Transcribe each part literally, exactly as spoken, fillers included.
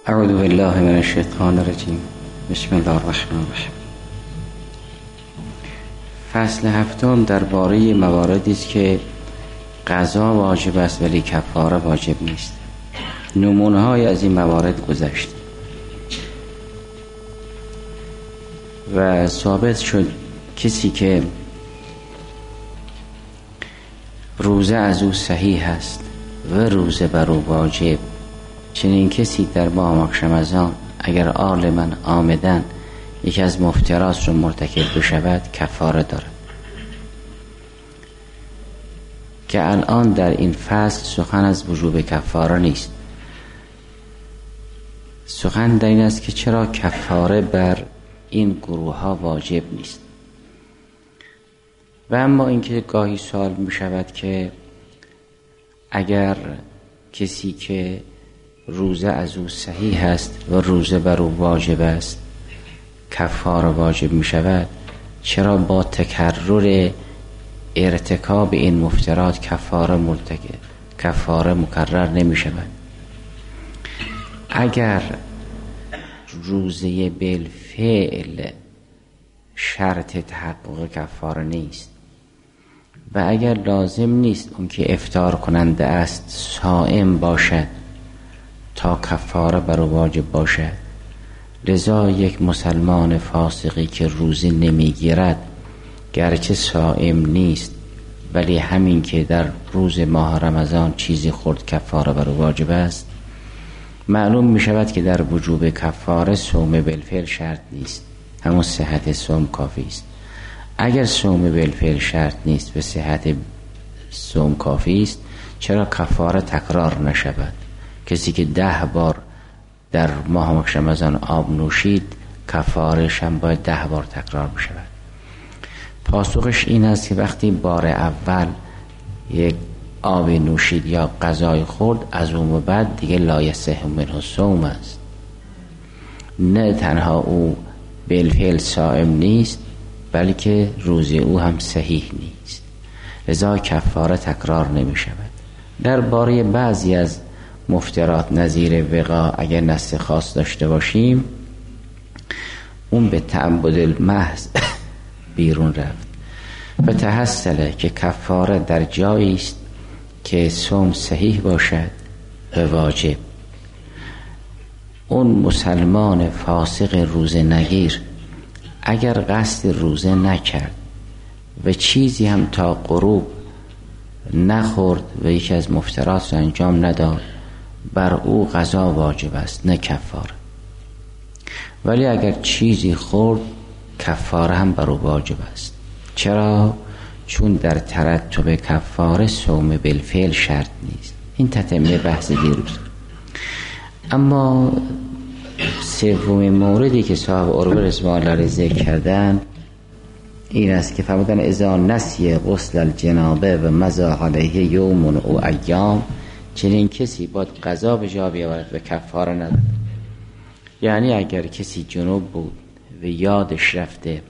اعوذ بالله من الشیطان الرجیم. بسم الله الرحمن الرحیم. فصل هفتم درباره مواردی است که قضا واجب است ولی کفاره واجب نیست. نمونه های از این موارد گذشت و ثابت شد کسی که روزه از او صحیح است و روزه بر او واجب، چنین کسی در ماه رمضان اگر عالما عامداً یکی از مفطرات رو مرتکب بشود کفاره دارد. که الان در این فصل سخن از وجوب کفاره نیست، سخن در این است که چرا کفاره بر این گروه ها واجب نیست. و اما اینکه گاهی سوال می شود که اگر کسی که روزه از او صحیح است و روزه بر او واجب است کفاره واجب می شود، چرا با تکرر ارتکاب این مفطرات کفاره مرتکب کفاره مکرر نمی شود؟ اگر روزه بالفعل شرط تحقق کفاره نیست و اگر لازم نیست اون که افطار کننده است صائم باشد تا کفاره بر او واجب باشد، لذا یک مسلمان فاسقی که روزه نمیگیرد گرچه صائم نیست ولی همین که در روز ماه رمضان چیزی خورد کفاره بر او واجب است، معلوم می شود که در وجوب کفاره صوم بالفعل شرط نیست، همون صحت صوم کافی است. اگر صوم بالفعل شرط نیست و صحت صوم کافی است، چرا کفاره تکرار نشود؟ کسی که ده بار در ماه رمضان آب نوشید کفارش هم باید ده بار تکرار بشود. پاسخش این است که وقتی بار اول یک آب نوشید یا غذای خورد، از اون بعد دیگه لا یصح منه صوم است. نه تنها او بالفعل صائم نیست بلکه روزه او هم صحیح نیست، لذا کفاره تکرار نمی شود. در باره بعضی از مفطرات نظیر وقا اگر نص خاص داشته باشیم، اون به تعبد المحض بیرون رفت و تحصله که کفاره در جایی است که صوم صحیح باشد و واجب. اون مسلمان فاسق روزه نگیر اگر قصد روزه نکرد و چیزی هم تا غروب نخورد و یکی از مفطرات را انجام نداد، بر او قضا واجب است نه کفاره. ولی اگر چیزی خورد کفاره هم بر او واجب است. چرا؟ چون در ترتب کفاره صوم بالفعل شرط نیست. این تتمه بحث دیروز. اما سومین موردی که صاحب عروة رضوان الله علیه ذکر کردن این است که فرمودن اذا نسی غسل الجنابه و مضی علیه یوم او ایام، چنین کسی باید قضا به جا بیاورد و کفاره ندارد. یعنی اگر کسی جنوب بود و یادش رفته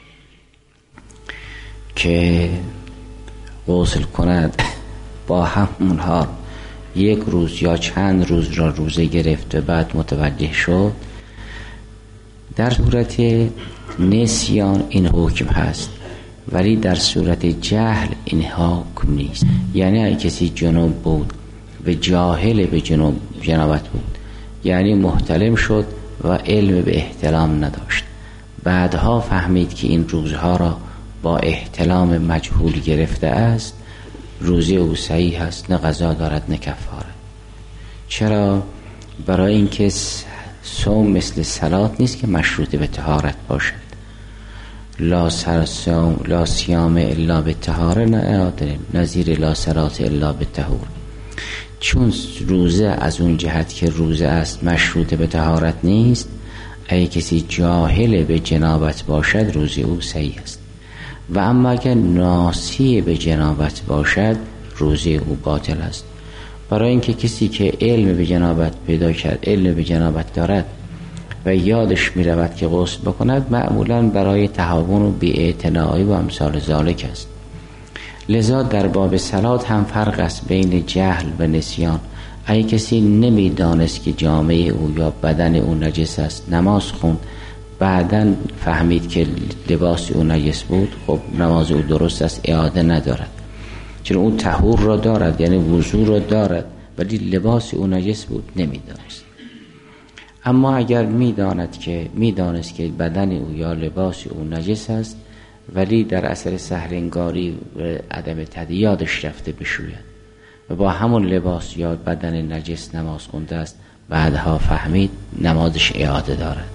که غسل کند، با همون حال یک روز یا چند روز را روزه گرفت و بعد متوجه شد، در صورت نسیان این حکم هست ولی در صورت جهل این حکم نیست. یعنی اگر کسی جنوب بود و جاهل به جنوب جنابت بود، یعنی محتلم شد و علم به احتلام نداشت، بعدها فهمید که این روزها را با احتلام مجهول گرفته است، روزه او صحیح است، نه قضا دارد نه کفاره. چرا؟ برای اینکه صوم مثل صلات نیست که مشروط به طهارت باشد. لا صوم لا صیام الا بالطهاره، نه نظیر لا صلات الا بالطهور. چون روزه از اون جهت که روزه است مشروط به طهارت نیست، اگه کسی جاهل به جنابت باشد روزه او صحیح است. و اما اگر ناسی به جنابت باشد روزه او باطل است. برای اینکه کسی که علم به جنابت پیدا کرد، علم به جنابت دارد و یادش می رود که غسل بکند، معمولا برای تهاون و بی‌اعتنایی و امثال ذالک است. لذا در باب صلات هم فرق است بین جهل و نسیان. اگه کسی نمیدانست که جامعه او یا بدن او نجس است، نماز خوند، بعداً فهمید که لباس او نجس بود، خب نماز او درست است، اعاده ندارد، چون او طهور را دارد، یعنی وضو را دارد، ولی لباس او نجس بود، نمیدانست. اما اگر میداند که میدانست که بدن او یا لباس او نجس است، ولی در اثر سحرنگاری و عدم تدییر یادش رفته بشوید و با همون لباس یا بدن نجس نماز خونده است، بعدها فهمید، نمازش اعاده دارد.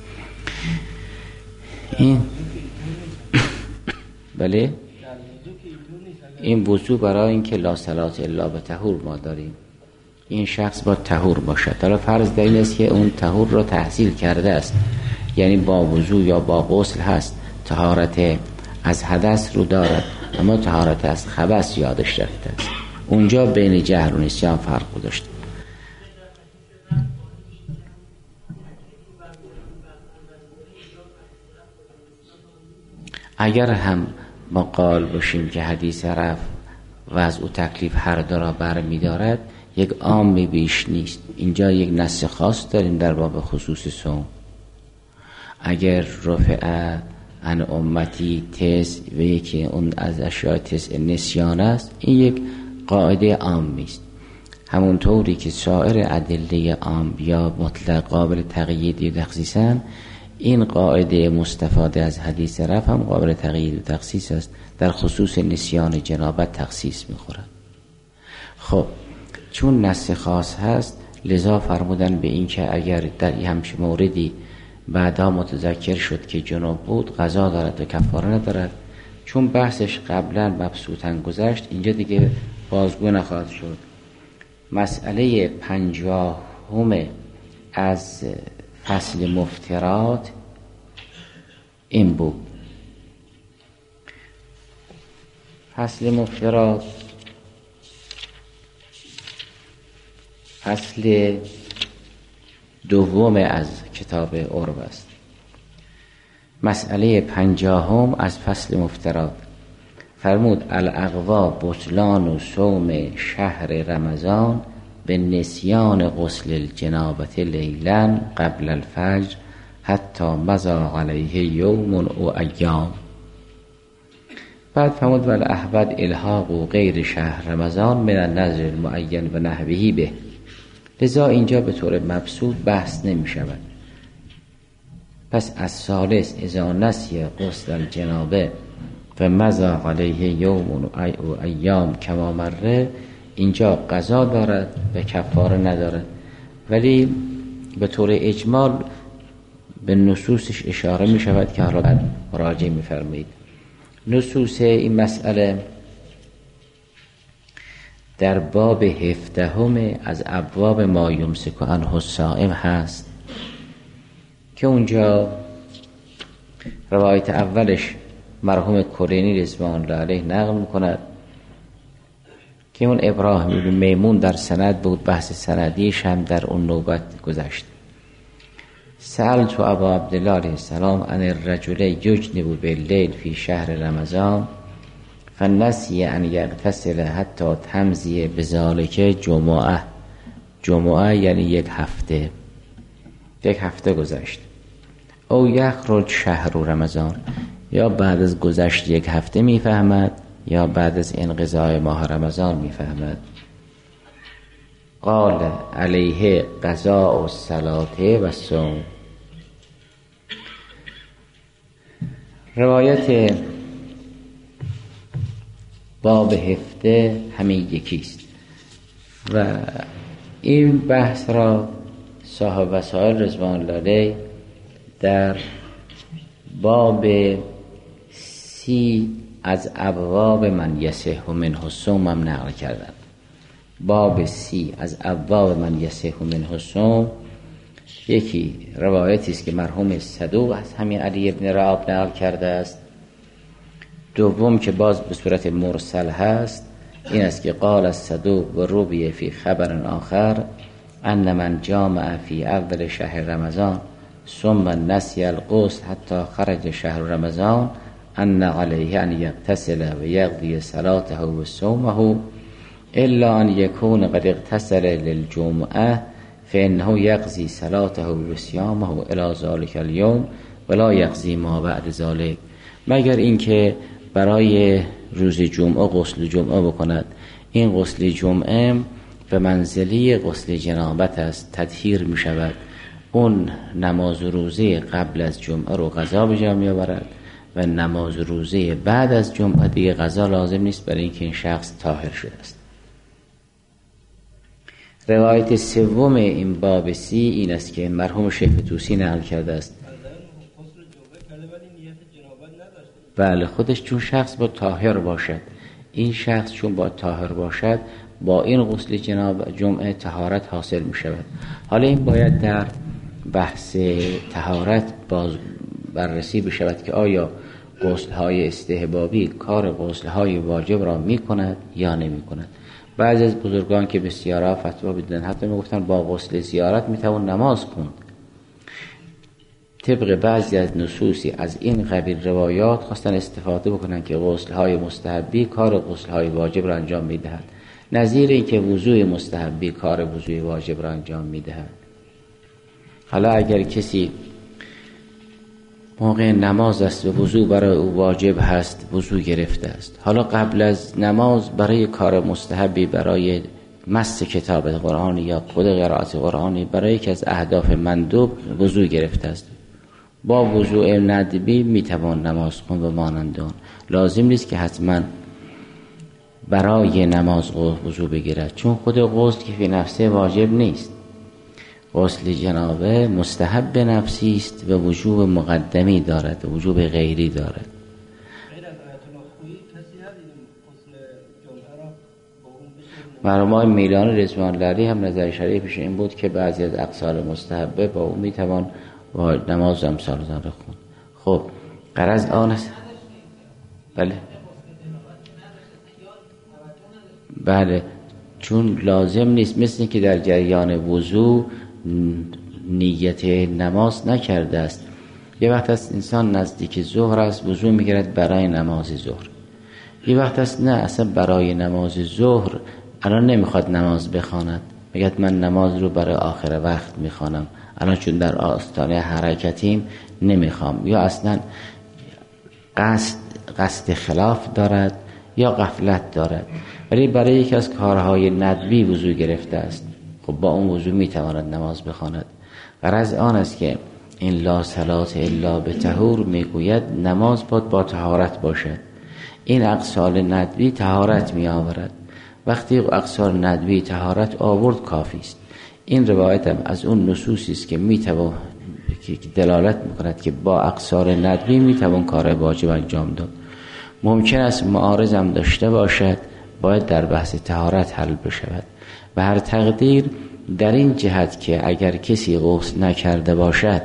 این بله این وضو برای اینکه لا صلاة الا بطهور ما داریم، این شخص با طهور باشد. حالا فرض در این است که اون طهور را تحصیل کرده است، یعنی با وضو یا با غسل هست، طهارت از حدث رو دارد، اما طهارت از خبث یادش رفته است. اونجا بین جهل و نسیان فرق گذاشته. اگر هم ما قائل باشیم که حدیث رفع وضع و تکلیف هر دو را برمی‌دارد، یک عامی بیش نیست. اینجا یک نص خاص داریم در باب خصوص صوم. اگر رفع عن امتی تس و یکی اون از اشیاء تس نسیان است، این یک قاعده عامی است. همونطوری که سایر ادله عام یا مطلق قابل تقیید و تخصیصن، این قاعده مستفاده از حدیث رفع هم قابل تقیید و تخصیص است. در خصوص نسیان جنابت تخصیص می‌خورد. خب چون نص خاص هست، لذا فرمودن به این که اگر در همچین موردی بعدا متذکر شد که جناب بود، قضا دارد و کفاره ندارد. چون بحثش قبلا مبسوطاً گذشت، اینجا دیگه بازگو نخواهد شد. مسئله پنجاهم از فصل مفترات این بود. فصل مفترات فصل دوم از کتاب عرب است. مسئله پنجاهم از فصل مفترات فرمود الاقوا بطلان و صوم شهر رمضان به نسیان غسل الجنابت لیلا قبل الفجر حتی مضى علیه یوم و ایام. بعد فرمود ول احبد الحاق غیر شهر رمضان من النذر المعین و نحوه به. لذا اینجا به طور مبسوط بحث نمی شود. پس از ثالث اذا نسی غسل الجنابه و مضى علیه یوم و ایام کما مره، اینجا قضا دارد و کفاره ندارد، ولی به طور اجمال به نصوصش اشاره می شود که حالا مراجعه می فرمایید. نصوص این مسئله در باب هفدهم از ابواب ما یمسک عنه الصائم هست که اونجا روایت اولش مرحوم کلینی رضوان الله علیه نقل میکند که اون ابراهیم بن میمون در سند بود، بحث سندیش هم در اون نوبت گذشت. سألت ابا عبدالله علیه السلام عن الرجل یجنب باللیل فی شهر رمضان فنسی ان یغتسل حتی تمضی بذالک جمعه. جمعه یعنی یک هفته، یک هفته گذشت. او یخرج شهر رمضان، یا بعد از گذشت یک هفته میفهمد یا بعد از انقضاء ماه رمضان میفهمد. قال علیه قضاء الصلاة و الصوم. روایت باب هفته همین یکیست و این بحث را صاحب وسائل رضوان الله علیه در باب سی از ابواب من یصح منه الصوم هم نقل کردن. باب سی از ابواب من یصح منه الصوم یکی روایتی است که مرحوم صدوق از همین علی ابن رعاب نقل کرده است. دوم که باز به صورت مرسل هست این است که قال الصدوق و روی فی خبر آخر ان من جامع فی اول شهر رمضان ثم نسی الغسل حتی خرج شهر رمضان ان علیه ان یغتسل و یقضی صلاته و صومه الا ان یکون قد اغتسل للجمعه فانه یقضی صلاته و صیامه الی ذلک اليوم ولا یقضی ما بعد ذلک، مگر اینکه برای روز جمعه غسل جمعه بکند. این غسل جمعه به منزله غسل جنابت است، تطهیر می شود. اون نماز روزه قبل از جمعه رو قضا به جا می آورد و نماز روزه بعد از جمعه دیگه قضا لازم نیست، برای اینکه این شخص طاهر شده است. روایت سوم این باب سی این است که مرحوم شیخ طوسی نقل کرده است. بله، خودش چون شخص با طاهر باشد، این شخص چون با طاهر باشد با این غسل جناب جمعه طهارت حاصل می شود. حالا این باید در بحث طهارت باز بررسی بشود که آیا غسل‌های استحبابی کار غسل‌های واجب را می کند یا نمی کند. بعضی از بزرگان که بسیارا فتوا بدن حتی می گفتن با غسل زیارت می توان نماز خوند. طبق بعضی از نصوصی از این قبیل روایات خواستن استفاده بکنن که غسل‌های مستحبی کار غسل‌های واجب را انجام می‌دهد، نظیر این که وضوء مستحبی کار وضوء واجب را انجام می‌دهد. حالا اگر کسی موقع نماز است و وضوء برای او واجب هست، وضوء گرفته است، حالا قبل از نماز برای کار مستحبی، برای مس کتاب قرآن یا خود قرائت قرآنی، برای یکی از اهداف مندوب وضوء گرفته است، با وضوء ندبی میتوان نماز خوند و مانند آن. لازم نیست که حتما برای نماز وضوء بگیرد، چون خود غسل که فی نفسه واجب نیست. غسل جنابه مستحب نفسی است و وجوب مقدمی دارد و وجوب غیری دارد. مرحوم میلانی رضوان الله علیه هم نظر شریفش این بود که بعضی از اقصال مستحبه با او میتوان و نماز امثال آن را خوند. خب غرض آن است. بله بله چون لازم نیست، مثل که در جریان وضوء نیت نماز نکرده است. یه وقت است انسان نزدیک ظهر است وضوء میگیرد برای نماز ظهر، یه وقت است نه اصلا برای نماز ظهر الان نمیخواد نماز بخواند، میگه من نماز رو برای آخر وقت میخوانم، الان چون در آستانه حرکتیم نمیخوام، یا اصلا قصد قصد خلاف دارد یا غفلت دارد، ولی برای یکی از کارهای ندبی وضو گرفته است. خب با اون وضو میتواند نماز بخواند. غرض آن است که این لا صلاة الا بطهور میگوید نماز باید با طهارت باشد. این اقصال ندبی طهارت می آورد. وقتی اقصال ندبی طهارت آورد کافی است. این روایت هم از اون نصوصی است که میتوان که دلالت میکند که با اقصال ندبی میتوان کار واجب انجام داد. ممکن است معارض هم داشته باشد، باید در بحث طهارت حل بشود. و هر تقدیر در این جهت که اگر کسی غسل نکرده باشد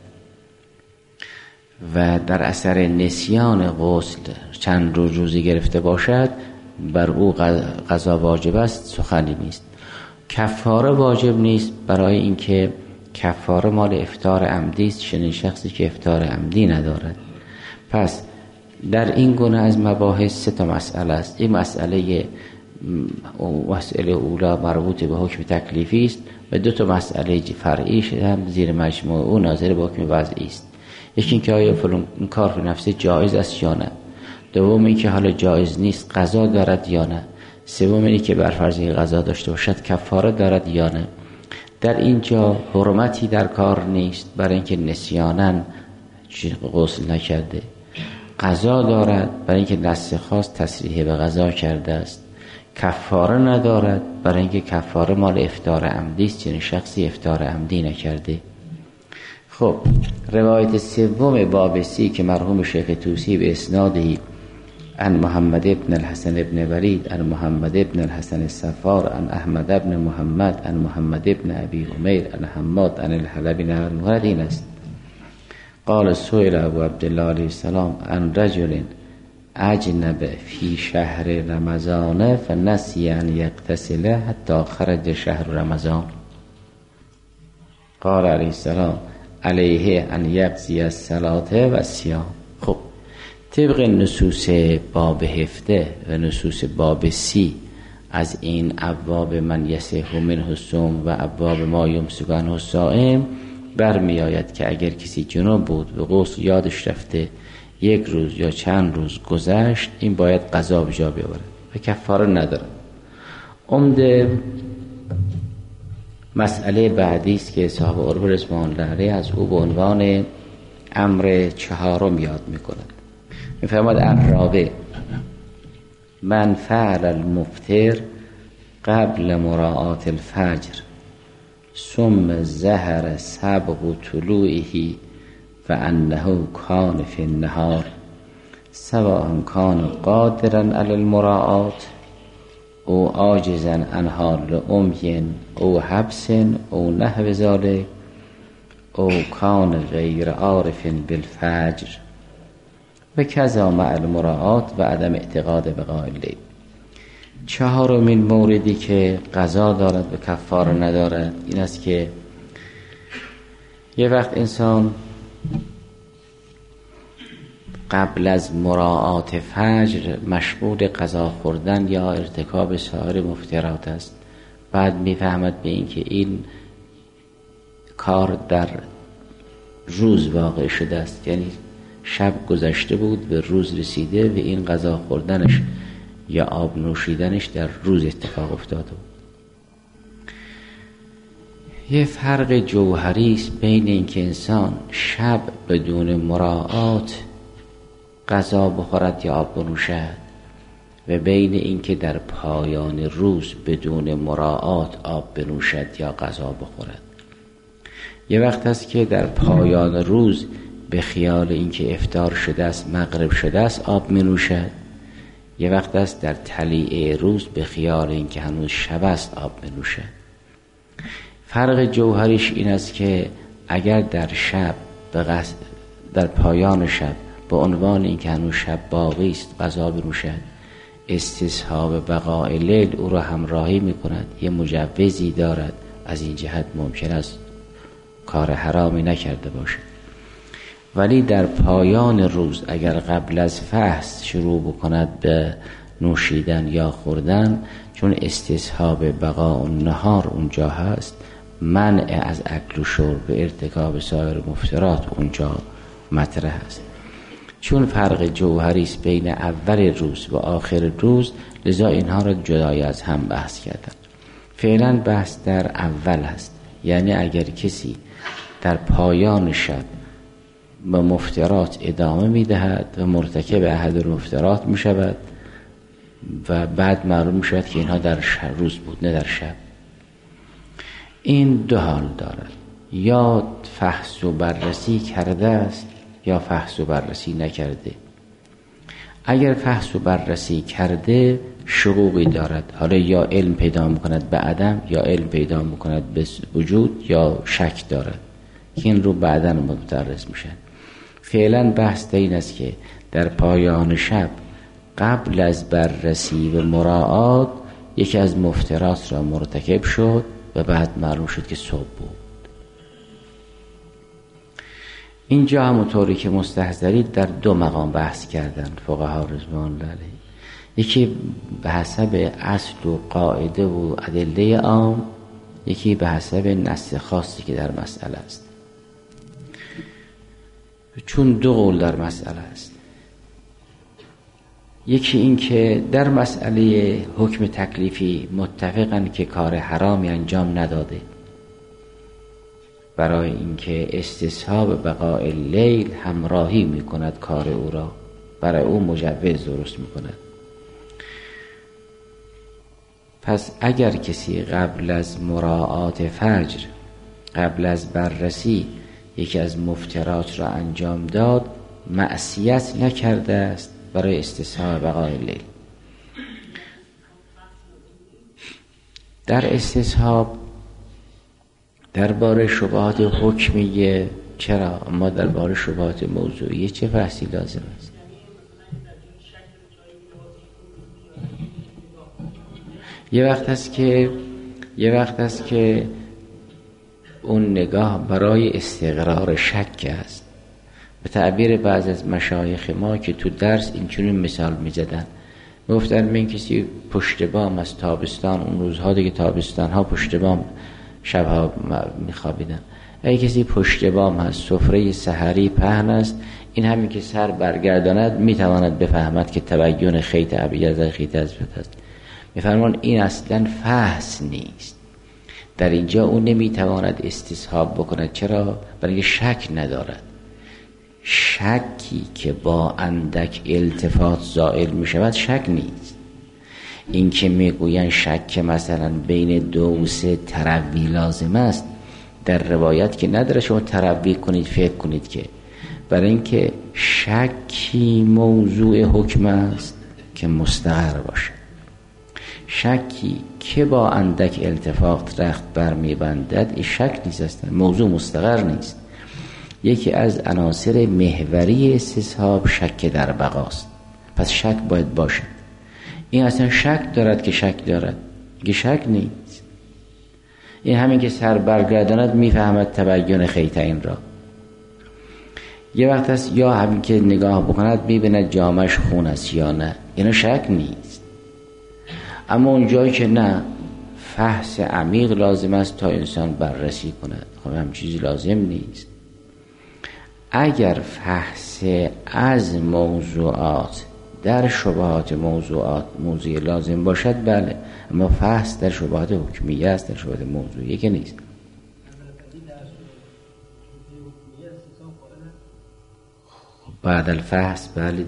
و در اثر نسیان غسل چند روز روزی گرفته باشد، بر او قضا واجب است، سخنی نیست. کفاره واجب نیست، برای اینکه کفاره مال افطار عمدی است، چنین شخصی که افطار عمدی ندارد. پس در این گونه از مباحث سه تا مسئله است. این مسئله مسئله اولا مربوط به حکم تکلیفی است و دو تا مسئله فرعی هم زیر مجموع او ناظر به حکم وضعی است. یکی اینکه آیا فلان کار فی نفسه جایز است یا نه، دوم اینکه حالا جایز نیست قضا دارد یا نه، سوم اینکه که بر فرض قضا داشته باشد کفاره دارد یا نه. در اینجا حرمتی در کار نیست برای اینکه نسیاناً غسل نکرده، قضا دارد برای اینکه نص خاص تصریح به قضا کرده است، کفاره ندارد برای اینکه کفاره مال افطار عمدی است، یعنی شخصی افطار عمدی نکرده. خب روایت سوم باب سی که مرحوم شیخ طوسی به اسنادی عن محمد ابن الحسن ابن ولید عن محمد ابن الحسن الصفار عن احمد ابن محمد عن محمد ابن ابی عمیر عن حماد عن الحلبی نقل این است. قال سئل ابو عبدالله علیه السلام عن رجل اجنب فی شهر رمضان فنسی ان یغتسل حتی خرج شهر رمضان. قال علیه السلام علیه ان یقضی الصلاة و الصیام. خب طبق نصوص باب هفده و نصوص باب سی از این ابواب من یصح منه الصوم و ابواب ما یمسک عنه الصائم برمی آید که اگر کسی جنوب بود و غسل یادش رفته یک روز یا چند روز گذشت، این باید قضا به جا بیاورد و کفاره ندارد. عمده مسئله بعدی است که صاحب عروة رضوان الله علیه از او به عنوان امر چهارم یاد می‌کند. می‌فرماید الرابع من فعل المفطر قبل مراعات الفجر ثم ظهر سبق طلوعه فانه کان فی النهار سواء کان قادرا علی المراعات او عاجزا عنها لعمی او حبس او نحو ذلک او کان غیر عارف بالفجر و کذا مع المراعات و عدم اعتقاد بقاء اللیل. چهارمین موردی که قضا دارد و کفاره ندارد این است که یه وقت انسان قبل از مراعات فجر مشغول غذا خوردن یا ارتکاب سایر مفطرات است، بعد میفهمد به این که این کار در روز واقع شده است، یعنی شب گذشته بود به روز رسیده و این غذا خوردنش یا آب نوشیدنش در روز اتفاق افتاده بود. یه فرق جوهری است بین اینکه انسان شب بدون مراعات غذا بخورد یا آب بنوشد و بین اینکه در پایان روز بدون مراعات آب بنوشد یا غذا بخورد. یه وقت است که در پایان روز به خیال اینکه افطار شده است، مغرب شده است، آب می نوشد. یه وقت است در طلیعه روز به خیال اینکه هنوز شب است آب می نوشد. فرق جوهریش این است که اگر در شب به قصد در پایان شب به عنوان اینکه هنوز شب باقی است غذا بنوشد، استصحاب بقاء لیل او را همراهی می کند، یه مجوزی دارد، از این جهت ممکن است کار حرامی نکرده باشد. ولی در پایان روز اگر قبل از فحص شروع بکند به نوشیدن یا خوردن، چون استصحاب بقاء النهار اونجا هست، منع از اکل و شرب و ارتکاب سایر مفطرات اونجا مطرح است. چون فرق جوهری است بین اول روز و آخر روز، لذا اینها را جدای از هم بحث کردن. فعلا بحث در اول هست، یعنی اگر کسی در پایان شب به مفطرات ادامه میدهد و مرتکب احد المفطرات می شود و بعد معلوم می شود که اینها در روز بود نه در شب، این دو حال دارد: یا فحص و بررسی کرده است یا فحص و بررسی نکرده. اگر فحص و بررسی کرده شقوقی دارد، حالا یا علم پیدا میکند به عدم یا علم پیدا میکند به وجود یا شک دارد که این رو بعداً متدرس میشن. فعلا بحث این است که در پایان شب قبل از بررسی و مراعات یکی از مفطرات را مرتکب شد و بعد معلوم شد که صبح بود. اینجا همونطوری که مستحضرید در دو مقام بحث کردن فقها رضوان الله علیهم، یکی به حسب اصل و قاعده و ادله عام، یکی به حسب نص خاصی که در مسئله است. چون دو قول در مسئله است، یکی این که در مسئله حکم تکلیفی متفقن که کار حرامی انجام نداده، برای اینکه استصحاب بقاء اللیل همراهی میکند کار او را، برای او مجوز درست میکند. پس اگر کسی قبل از مراعات فجر، قبل از بررسی یکی از مفطرات را انجام داد، معصیت نکرده است برای استصحاب بقاء اللیل. در استصحاب درباره شبهات حکمیه چرا، اما درباره شبهات موضوعیه چه بحثی لازم است؟ یه وقت هست که یه وقت هست که اون نگاه برای استقرار شک است. به تعبیر بعض از مشایخ ما که تو درس اینچنین مثال می زدن: گفتن من کسی پشت بام از تابستان، اون روزها دیگه تابستان ها پشت بام شبها میخوابیدن، اگه کسی پشت بام هست، سفره سحری پهن است، این همین که سر برگرداند میتواند بفهمد که تبیین خیط ابیض از خیط اسود است. میفرمان این اصلا فحص نیست. در اینجا اون نمیتواند استصحاب بکند. چرا؟ برای اینکه شک ندارد. شکی که با اندک التفات زائل میشود شک نیست. این که میگوین شک مثلا بین دو و سه تروی لازم است، در روایت که نداره شما تروی کنید فکر کنید، که برای اینکه شکی موضوع حکم است که مستقر باشه. شکی که با اندک التفات رخت بر میبندد این شک نیست، است موضوع مستقر نیست. یکی از عناصر محوری استصحاب شک در بقاست، پس شک باید باشه. این اصلا شک دارد که شک دارد، که شک نیست. این همین که سر برگرداند میفهمد تبیین خیطین را. یه وقت است یا همین که نگاه بکند میبیند جامش خون است یا نه، اینا شک نیست. اما اون جایی که نه، فحص عمیق لازم است تا انسان بررسی کند. خب هم چیزی لازم نیست. اگر فحص از موضوعات در شبهات موضوعات موضوع لازم باشد بله، اما فحص در شبهات حکمیه است، در شبهات موضوعیه که نیست. بعد الفحص بله دیگه،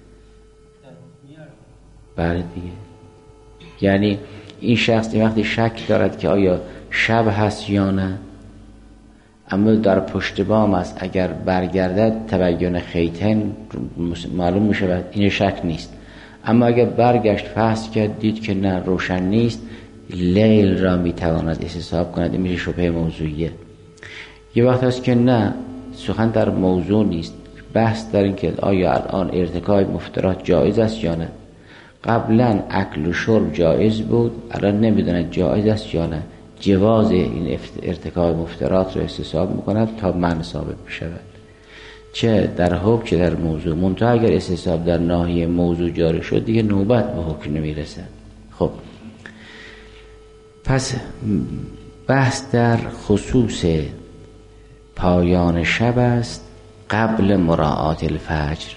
بله دیگه. یعنی این شخص این وقتی شک دارد که آیا شب هست یا نه، اما در پشت بام است، اگر برگردد تبیین خیطین معلوم می شود، این شک نیست. اما اگر برگشت فحص کرد دید که نه روشن نیست، لیل را می تواند استصحاب کند، این میشه شبهه موضوعیه. یه وقت هست که نه، سخن در موضوع نیست، بحث در این که آیا الان ارتکاب مفترات جایز است یا نه. قبلا اکل و شرب جایز بود، الان نمیدونه جایز است یا نه. جواز این ارتکاب مفترات رو استصحاب میکند تا من ثابت بشود، چه در حکم چه در موضوع. منتها اگر استصحاب در ناحیه موضوع جاری شد دیگه نوبت به حکم نمیرسد. خب پس بحث در خصوص پایان شب است قبل مراعات الفجر.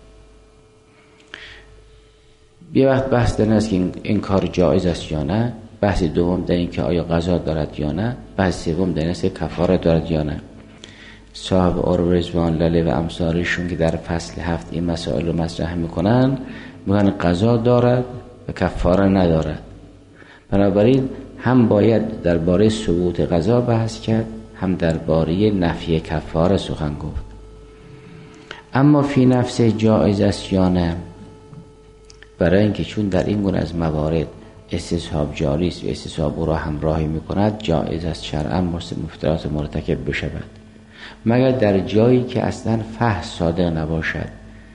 یه وقت بحث در این است که این, این کار جایز است یا نه. بحث دوم در این که آیا قضا دارد یا نه. بحث سوم در این است که کفاره دارد یا نه. صاحب عروه رضوان لاله و امثالشون که در فصل هفت این مسائل رو مطرح میکنن میگن قضا دارد و کفاره ندارد. بنابراین هم باید درباره ثبوت قضا بحث کرد، هم درباره نفی کفاره سخن گفت. اما فی نفس جایز است یا نه، برای اینکه چون در این گونه از موارد استصحاب جاری است و استصحاب او را همراهی میکند، جایز است شرعا مفترات مرتکب بشود، مگر در جایی که اصلا فحص صادق نباشد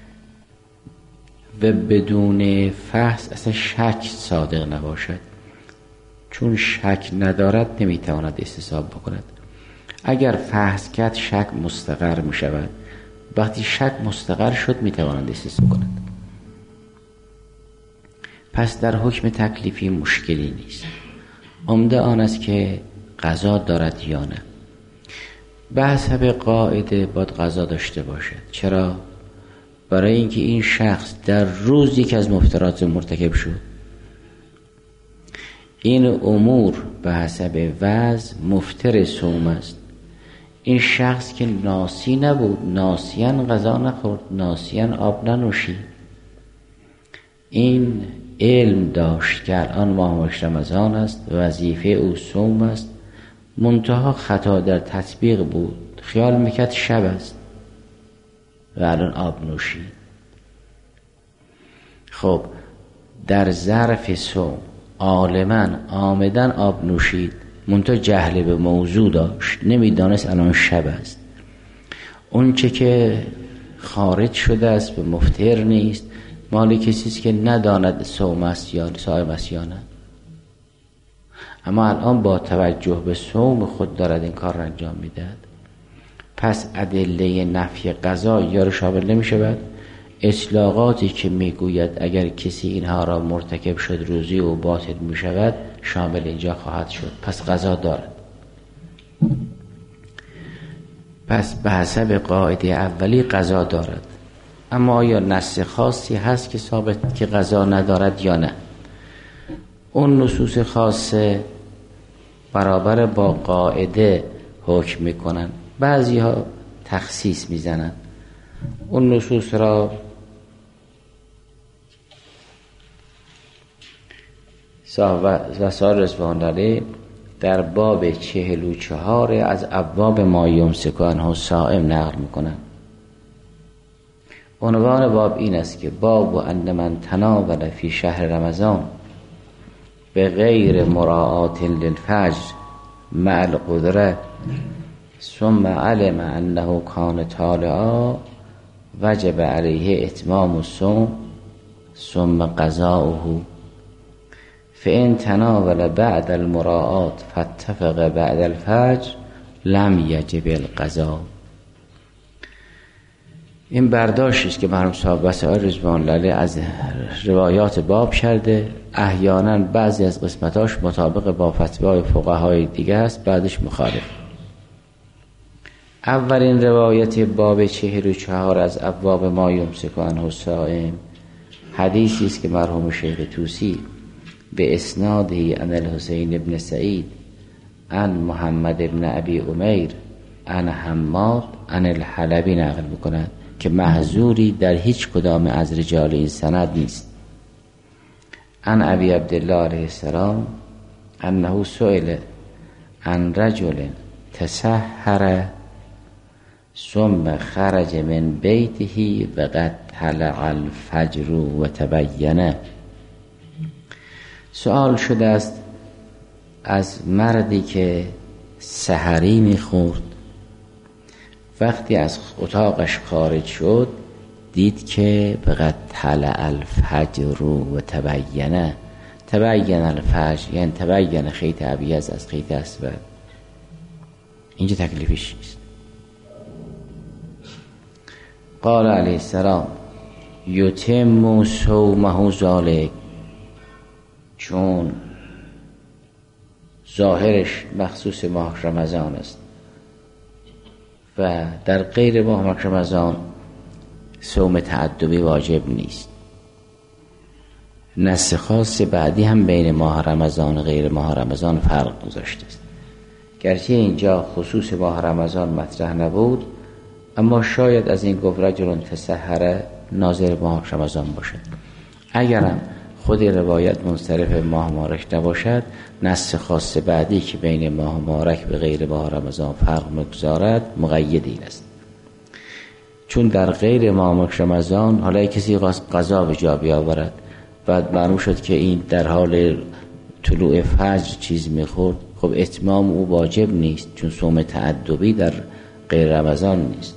و بدون فحص اصلا شک صادق نباشد. چون شک ندارد نمیتواند استصحاب بکند. اگر فحص کرد شک مستقر میشود، وقتی شک مستقر شد میتواند استصحاب کند. پس در حکم تکلیفی مشکلی نیست. عمده آن است که قضا دارد یا نه. به حسب قاعده باید قضا داشته باشد. چرا؟ برای اینکه این شخص در روز یک از مفترات مرتکب شد. این امور به حسب وضع مفتر صوم است. این شخص که ناسی نبود، ناسیان غذا نخورد، ناسیان آب ننوشید، این علم داشت که الان ماه رمضان است، وظیفه او صوم است، منتها خطا در تطبیق بود، خیال میکرد شب است و الان آب نوشید. خب در ظرف صوم عالماً آمدن آب نوشید، منتها جهل به موضوع داشت، نمیدانست الان شب است. اون چه که خارج شده است به مفطر نیست، مال کسیست که نداند صوم است یا صائم است یا نه. اما الان با توجه به صوم خود دارد این کار را انجام میدهد. پس ادله نفی قضا یا رو شامل نمی شود. اطلاقاتی که میگوید اگر کسی اینها را مرتکب شد روزی او باطل می شود شامل اینجا خواهد شد. پس قضا دارد. پس به حسب قاعده اولی قضا دارد. اما آیا نص خاصی هست که ثابت که قضا ندارد یا نه؟ اون نصوص خاصه برابر با قاعده حکم میکنن، بعضی ها تخصیص میزنن. اون نصوص را وسائل رضوان الله در باب چهل و چهار از ابواب ما یمسک عنه الصائم نقل میکنن. عنوان باب این است که باب ان من تناول فی شهر رمضان به غیر مراعات للفجر مع القدره ثم علم انه کان طالعا وجب علیه اتمام الصوم ثم قضاؤه فإن تناول بعد المراعات فاتفق بعد الفجر لم یجب القضاء. این برداشتی است که مرحوم صاحب وسائل رضوان الله از روایات باب کرده. احیانا بعضی از قسمتاش مطابق با فتوای فقهای دیگه است، بعدش مخالف. اولین روایت باب چهل و چهار از ابواب ما یمسک عنه الصائم حدیثی است که مرحوم شیخ طوسی به اسنادی عن الحسین ابن سعید عن محمد ابن ابی عمیر عن حماد عن الحلبی نقل میکند که محظوری در هیچ کدام از رجال این سند نیست. عن ابی عبدالله علیه السلام انه سئل عن رجل تسحر ثم خرج من بیته و قد طلع الفجر و تبینه. سوال شده است از مردی که سحری میخورد، وقتی از اتاقش خارج شد دید که بقد طلع الفجر و تبینه. تبین الفجر یعنی تبین خیط ابیض از خیط اسود. اینجا تکلیفش نیست. قال علیه السلام یتم صومه ذلک، چون ظاهرش مخصوص ماه رمضان است و در غیر ماه رمضان صوم تعدبی واجب نیست. نص خاص بعدی هم بین ماه رمضان و غیر ماه رمضان فرق گذاشته است. گرچه اینجا خصوص ماه رمضان مطرح نبود، اما شاید از این گفت رجل تسحر ناظر ماه رمضان باشد. اگرم خود روایت منصرف ماه مبارک نباشد، نص خاص بعدی که بین ماه مبارک و غیر ماه رمضان فرق مگذارد مقید این است. چون در غیر ماه رمضان حالا کسی قضا به جا بیاورد، بعد معلوم شد که این در حال طلوع فجر چیز میخورد، خب اتمام او واجب نیست، چون صوم تعدبی در غیر رمضان نیست.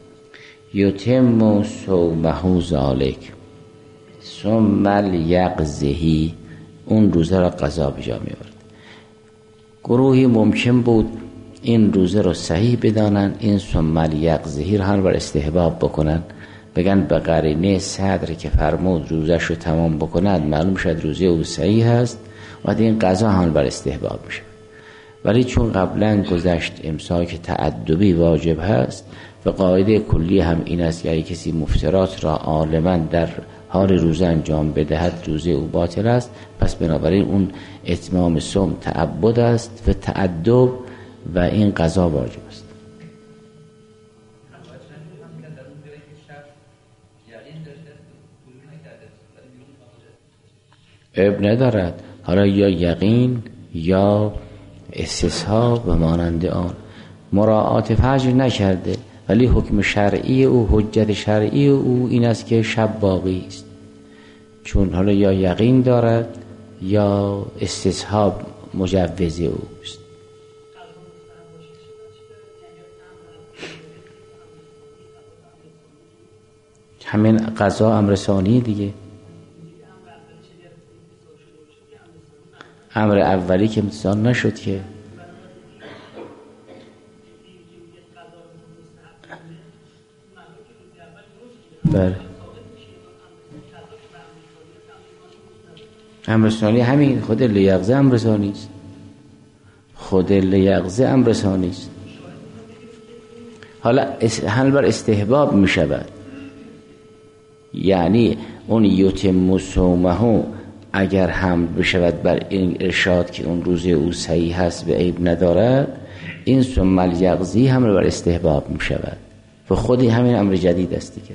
یتم صومه ذلک ثم لیقضه، اون روزه را قضا به جا می‌آورد. گروهی ممکن بود این روزه را صحیح بدانن، این ثم لیقضه را هر بر استحباب بکنن، بگن به قرینه صدر که فرمود روزش رو تمام بکند معلوم شد روزه او صحیح هست و این قضا هم بر استحباب میشه. ولی چون قبلا گذشت امساک تعدبی واجب هست و قاعده کلی هم این است که اگه کسی مفترات را عالما در حال روزه انجام بدهد روزه او باطل است، پس بنابراین اون اتمام صوم تعبد است و تعدب و این قضا واجب است. اب ندارد، حالا یا یقین یا استصحاب و مانند آن. مراعات فجر نکرده ولی حکم شرعی او، حجت شرعی او این است که شب باقی است، چون حالا یا یقین دارد یا استصحاب مجوز اوست. همین قضا امر ثانی دیگه. امر اولی که امتثال نشد که بله امرسانی همین خود لیغزه امرسانی است، خود لیغزه امرسانی است. حالا حل بر استحباب می شود، یعنی اون یتم صومه اگر هم بشود بر این ارشاد که اون روزه او صحیح هست و عیب ندارد، این ثم الیقظی هم بر استحباب می شود و خودی همین امر جدید است دیگر.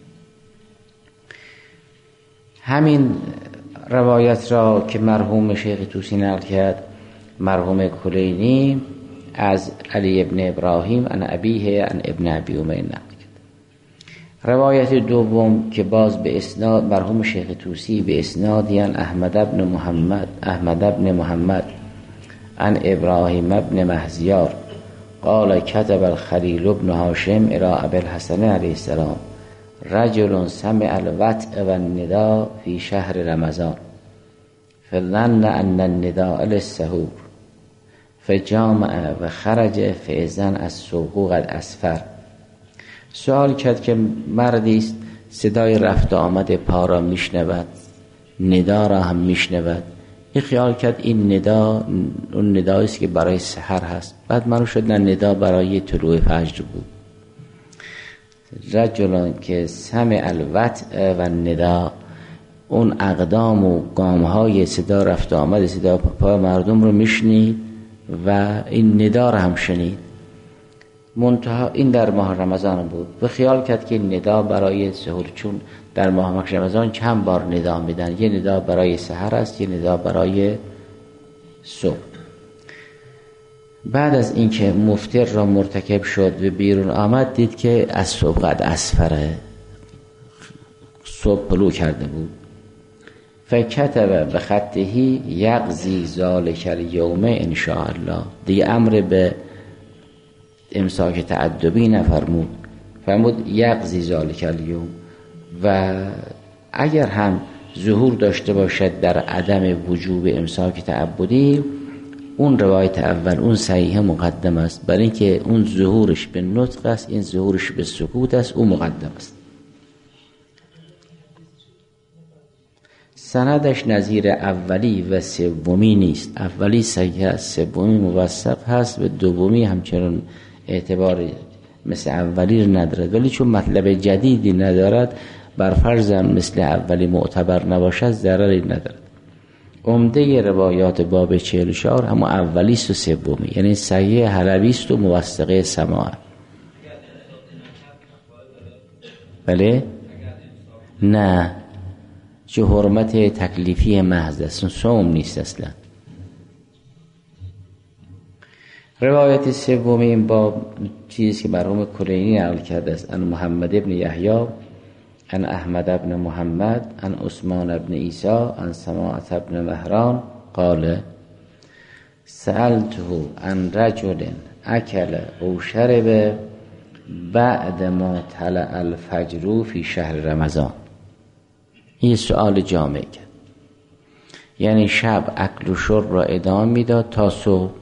همین روایت را که مرحوم شیخ طوسی نقل کرد، مرحوم کلینی از علی ابن ابراهیم عن ابیه عن ابن ابی امیر نقل کرد. روایت دوم که باز به اسناد مرحوم شیخ طوسی به اسنادی عن احمد ابن محمد احمد ابن محمد عن ابراهیم ابن مهزیار قال کتب الخلیل ابن هاشم الى ابی الحسن علیه السلام رجل سمع الوطء و النداء فی شهر رمضان فظن ان النداء للسحور فجامع و خرج فاذن الصبح قد اسفر. سوال کرد که مردی است صدای رفت و آمد پا را میشنود، ندا را هم میشنود. این خیال کرد این ندا اون ندایی است که برای سحر هست. بعد معلوم شد نه، ندا برای طلوع فجر بود. رجلان که سمع الوطء و الندا، اون اقدام و گامهای صدا رفت و آمد صدا پا مردم رو میشنید و این ندا را هم شنید. منتها این در ماه رمضان بود و خیال کرد که این ندا برای سحور، چون در ماه رمضان چند بار ندا میدن، یه ندا برای سحر است، یه ندا برای صبح. بعد از اینکه مفطر را مرتکب شد و بیرون آمد، دید که از صبح قد اسفره، صبح طلوع کرده بود. فکتب به خطهی یقضی ذالک الیوم ان شاء الله. دیگه امر به امساک تعدبی نفرمود، فرمود یقضی ذالک الیوم. و اگر هم ظهور داشته باشد در عدم وجوب امساک تعبدی، اون روایت اول اون صحیح مقدم است، برای اینکه اون ظهورش به نطق است، این ظهورش به سکوت است، اون مقدم است. سندش نظیر اولی و سومی نیست. اولی صحیح است، سومی موثق هست و دومی همچنان اعتبار مثل اولی رو ندارد، ولی چون مطلب جدیدی ندارد، بر فرض مثل اولی معتبر نباشد ضرری ندارد. عمده روایات باب چهل و چهار هم اولی است و سومی، یعنی صحیح حلبی است و موثقه سماع. بله؟ نه، چه حرمت تکلیفی محض است، صوم نیست اصلا. روایت سوم این باب چیزی که مرحوم کلینی نقل کرده است، ان محمد ابن یحیی ان احمد ابن محمد ان عثمان ابن عیسی ان سماعة ابن مهران قال سألته عن رجل اکل او شرب بعد ما طلع الفجر فی شهر رمضان. این سؤال جامع کرد، یعنی شب اکل و شرب را ادامه میداد تا صبح.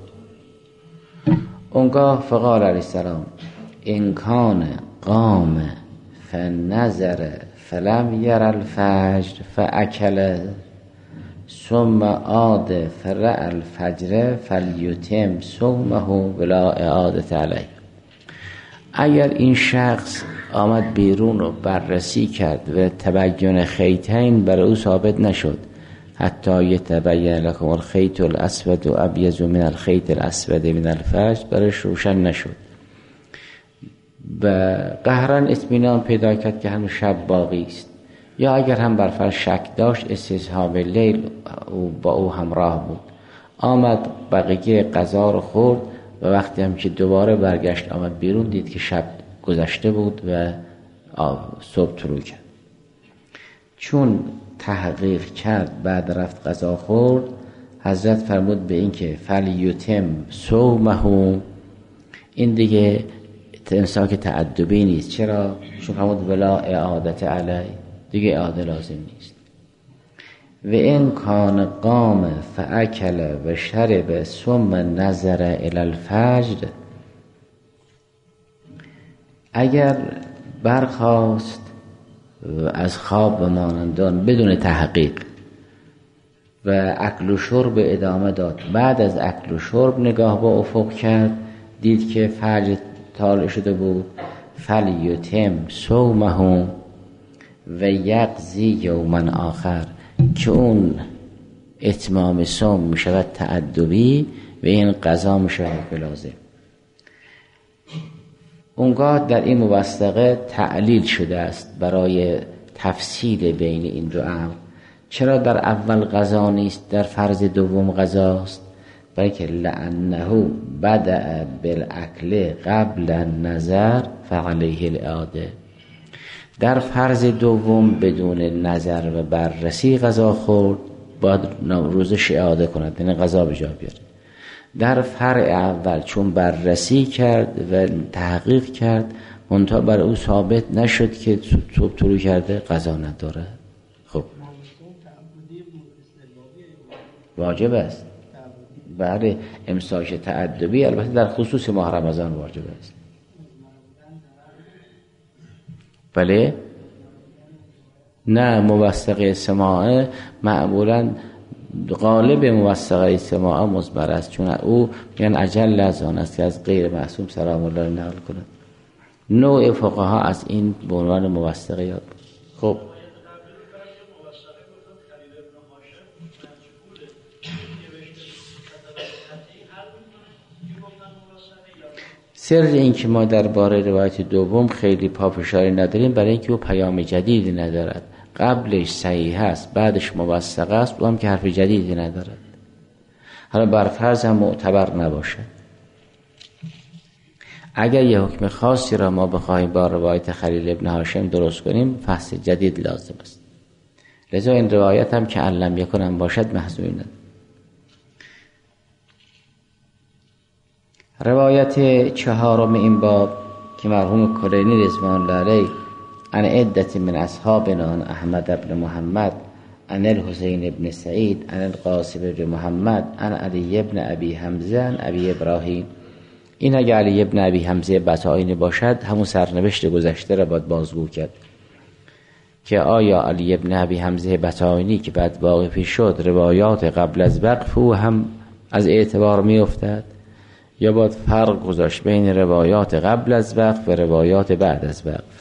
اونگاه فقال علیه السلام ان کان قام فنظر فلم یر الفجر فاکل ثم عاد فرع الفجر فلیتم صومه ولا اعاده علیه. اگر این شخص آمد بیرون رو بررسی کرد و تبین خیطین برای او ثابت نشد، حتی یتبین لکم الخیط الاسود و ابیض من الخیط الاسود من الفجر، برایش روشن نشد و قهرن اطمینان پیدا کرد که هم شب باقی است، یا اگر هم بر فرض شک داشت استصحاب لیل او با او همراه بود، آمد بقیه غذا رو خورد و وقتی هم که دوباره برگشت آمد بیرون، دید که شب گذشته بود و صبح طلوع کرد. چون تحقیق کرد بعد رفت غذا خورد، حضرت فرمود به این که فلیتم صومه، این دیگه امساک تعدبی نیست. چرا؟ چون فرمود ولا اعادت علی، دیگه اعاده لازم نیست. و این کان قام فاکل و شرب ثم نظر الی الفجر، اگر برخاست از خواب و مانندان بدون تحقیق و اکل و شرب ادامه داد. بعد از اکل و شرب نگاه با افق کرد، دید که فجر طالع شده بود. فلیتم صومه و یقضی یوما آخر، که اون اتمام صوم می شود تعدبی و این قضا می شود بلازم. اونگاه در این موثقه تعلیل شده است برای تفصیل بین این دو امر. چرا در اول قضا نیست، در فرض دوم قضاست؟ بلکه لعنه بدأ بالاکل قبل النظر فعلیه الاعاده. در فرض دوم بدون نظر و بررسی قضا خورد، باید روزش اعاده کند، یعنی قضا به جا بیاره. در فرع اول چون بررسی کرد و تحقیق کرد منتها بر او ثابت نشد که صبح طلوع کرده، قضا نداره. خب واجب است. بله، امساک تعدبی البته در خصوص ماه رمضان واجب است. بله نه، موثقه سماعه معمولا غالب موثقه سماعه مزبر است، چون او میگن اجل از آن است که از غیر معصوم سلام الله نقل کند. نوع فقها از این به عنوان موثقه یاد. خب سر این که ما درباره روایت دوم خیلی پافشاری نداریم، برای اینکه او پیام جدیدی ندارد. قبلش صحیح است، بعدش موثق است، و هم که حرف جدیدی ندارد. حالا بر فرض هم معتبر نباشه. اگر یه حکم خاصی را ما بخواهیم با روایت خلیل ابن هاشم درست کنیم، فحص جدید لازم است. لذا این روایت هم که علم یکنم باشد محضوری ندارد. روایت چهارم این باب که مرحوم کلینی رضوان الله علیه عن عدت من اصحابنا عن احمد بن محمد عن الحسین بن سعید عن القاسم بن محمد عن علی بن ابی حمزه عن ابی ابراهیم. این اگر علی بن ابی حمزه بطائینی باشد، همون سرنوشت گذشته را باید بازگو کرد که آیا علی بن ابی حمزه بطائینی که بعد واقفی شد روایات قبل از وقف او هم از اعتبار می افتد، یا باید فرق گذاشت بین روایات قبل از وقف و روایات بعد از وقف؟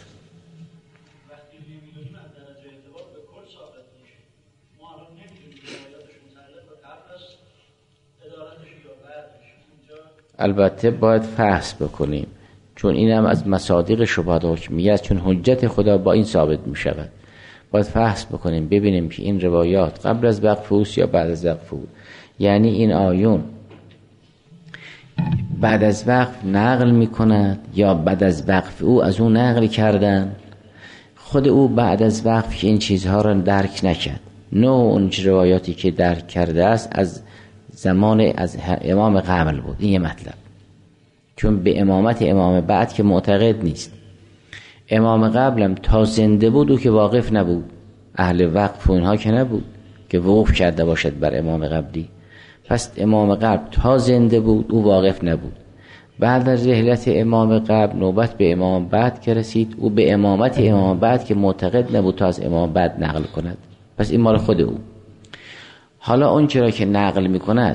البته باید فحص بکنیم، چون این هم از مصادیق شبهات حکمیه است، چون حجت خدا با این ثابت می شود. باید فحص بکنیم ببینیم که این روایات قبل از وقف اوست یا بعد از وقف اوست. یعنی این آیون بعد از وقف نقل می کند یا بعد از وقف او از اون نقل کردن. خود او بعد از وقف که این چیزها را درک نکرد، نوع اون روایاتی که درک کرده است از زمان از امام قبل بود. این یه مطلب، چون به امامت امام بعد که معتقد نیست. امام قبلم تا زنده بود او که واقف نبود، اهل وقف و اینها که نبود که وقف کرده باشد بر امام قبلی. پس امام قبل تا زنده بود او واقف نبود. بعد از رحلت امام قبل نوبت به امام بعد که رسید، او به امامت امام بعد که معتقد نبود تا از امام بعد نقل کند. پس این مال خود او. حالا اون چرا که نقل می کند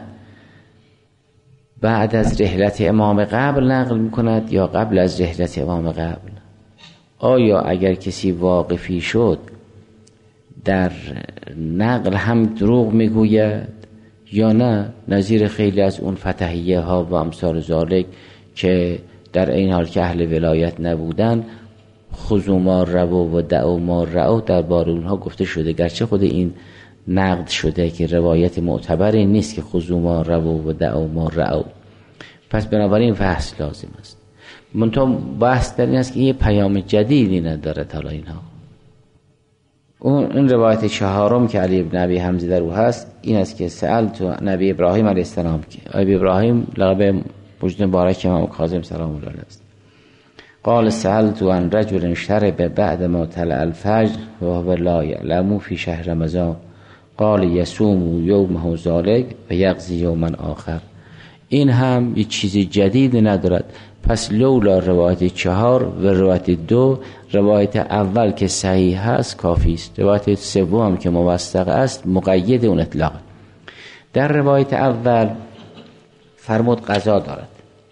بعد از رحلت امام قبل نقل می کند یا قبل از رحلت امام قبل؟ آیا اگر کسی واقفی شد در نقل هم دروغ می گوید یا نه؟ نظیر خیلی از اون فتحیه ها و امثال ذالک که در این حال که اهل ولایت نبودن، خذوا ما روا و دعوا ما رعوا در بار اونها گفته شده، گرچه خود این نقد شده که روایت معتبری نیست که خذوا ما روا و دعوا ما رعوا. پس بنابراین فحص لازم است. منتها بحث در این است که یه پیام جدیدی نداره. حالا اینها اون این روایت چهارم که علی بن ابی حمزه در او هست این است که سألت نبی ابراهیم علیه السلام، که ابی ابراهیم لقب وجود مبارک امام کاظم سلام الله علیه است. قال سألت عن رجل شرب بعد ما طلع الفجر و هو لا يعلم في شهر رمضان قال يصوم يومه ذلك و يقضي يوما آخر. این هم یه چیز جدید ندارد. پس لولا روایت چهار و روایت دو، روایت اول که صحیح هست کافی است. روایت سوم که موثق است مقید اون اطلاق. در روایت اول فرمود قضا دارد،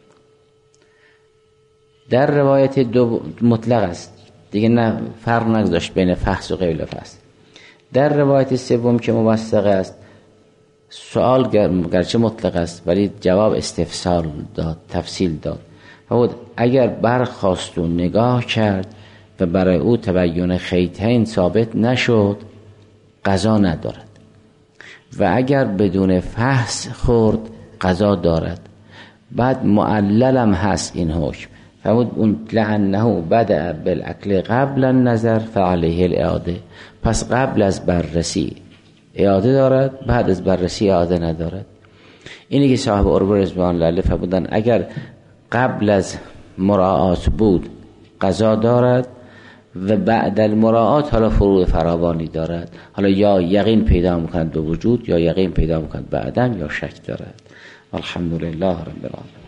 در روایت دو مطلق است دیگه، نه فرق نگذاشت بین فحص و غیر فحص. در روایت سوم که موثق است سوال گرچه مطلق است ولی جواب استفسار داد، تفصیل داد. فرمود اگر برخاست و نگاه کرد و برای او تبیین خیطین ثابت نشد قضا ندارد، و اگر بدون فحص خورد قضا دارد. بعد معللم هست این حکم. فرمود اون لعنه بدأ بالاکل قبل النظر فعلیه الاعاده، پس قبل از بررسی اعاده دارد، بعد از بررسی اعاده ندارد. اینی که صاحب عروه رضوان الله فرمودن اگر قبل از مراعات بود قضا دارد و بعد المراعات حالا فروع فراوانی دارد، حالا یا یقین پیدا میکند به وجود یا یقین پیدا میکند به عدم یا شک دارد. الحمدلله رب العالمین.